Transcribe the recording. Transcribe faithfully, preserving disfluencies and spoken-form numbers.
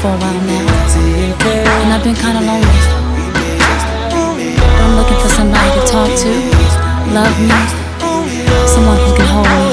for a while now, and I've been kinda lonely. But I'm looking for somebody to talk to, love me, someone who can hold me.